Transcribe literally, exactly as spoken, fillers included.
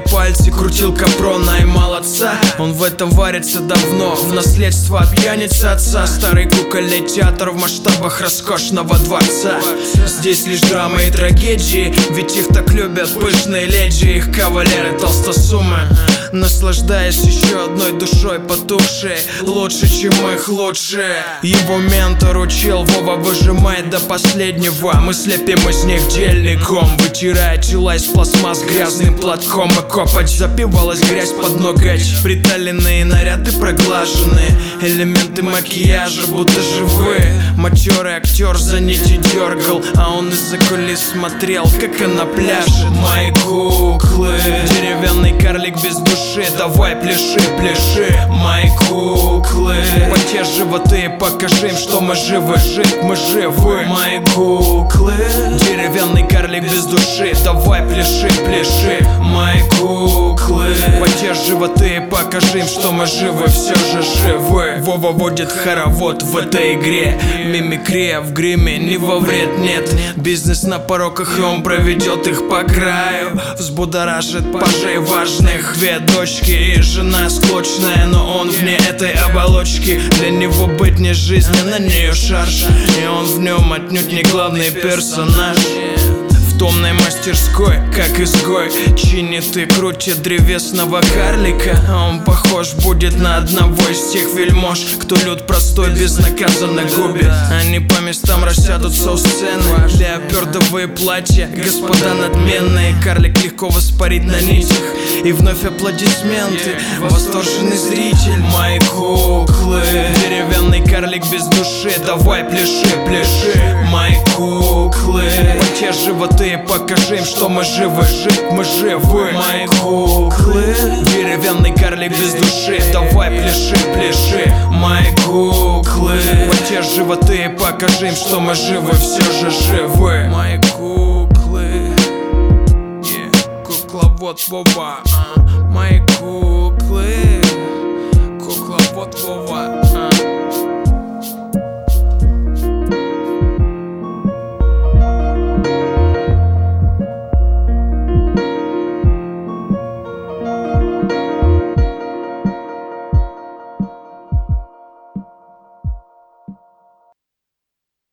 пальцы, крутил капрона и молодца. Он в этом варится давно, в наследство от пьяницы отца. Старый кукольный театр в масштабах роскошного дворца. Здесь лишь драмы и трагедии, ведь их так любят пышные леди, их кавалеры толстосумы. Наслаждаясь еще одной душой потухшей, лучше, чем их лучшие. Его ментор учил: Вова, выжимает до последнего. Мы слепим из них дельником, вытирая тела из пластмасс грязным платком. И копоть запивалась грязь под ноготь. Приталенные наряды проглажены, элементы макияжа будто живые. Матерый актер за нити дергал, а он из-за кулис смотрел, как она пляшет. Мои куклы, деревянный карлик без души, давай пляши, пляши. Мои куклы, потешь животы, покажи им, что мы живы, жить мы живы. Мои куклы, деревянный карлик без души, давай пляши, пляши. Мои куклы, потешь животы, покажи им, что мы живы, все же живы. Вова водит хоровод в этой игре, мимикрия в гриме не во вред, нет. Бизнес на пороках, и он проведет их по краю. Взбудоражит пажей важных, две дочки и жена склочная, но он вне этой оболочки. Для него быть не жизнь, а на нее шарж, и он в нем отнюдь не главный персонаж. В томной мастерской, как изгой, чинит и крутит древесного карлика. А он похож будет на одного из тех вельмож, кто люд простой безнаказанно губит. Они по местам рассядутся у сцены, леопердовые платья, господа надменные. Карлик легко воспарит на нитях, и вновь аплодисменты, восторженный зритель. Мои куклы, деревянный карлик без души, давай пляши, пляши. Мои куклы, потешь животы, покажи им, что мы живы, жить мы живы. Мои куклы, деревянный карлик без души, давай пляши, пляши. Мои куклы, потешь животы, покажи им, что мы живы, все же живы. Мои куклы, yeah. Кукловод Вова, uh. Мои куклы, кукловод Вова.